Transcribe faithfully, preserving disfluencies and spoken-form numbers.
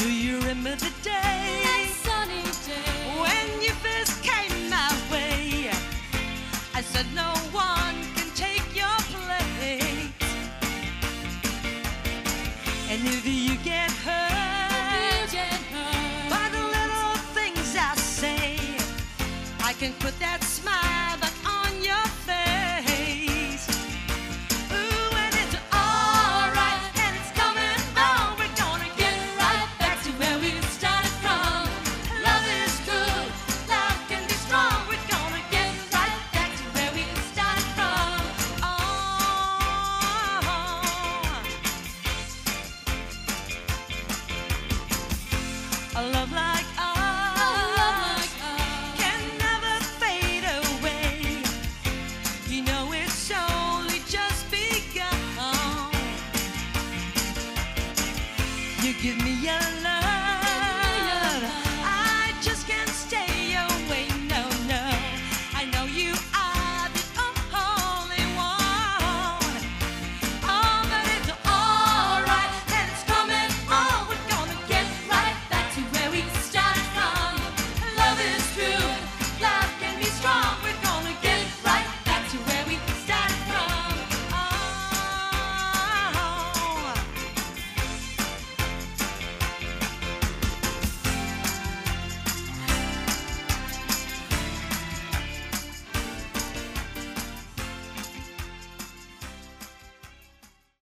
Do you remember the day? That sunny day. When you first came my way, I said no one can take your place. And if you get hurt, You get hurt. by the little things I say, I can put that smile back on your face. Ooh, and it's alright, and it's coming on. We're gonna get right back to where we started from. Love is good, love can be strong. We're gonna get right back to where we started from. Oh, a love like ours, A love like ours. can never fade away. You know it's only just begun. You give me your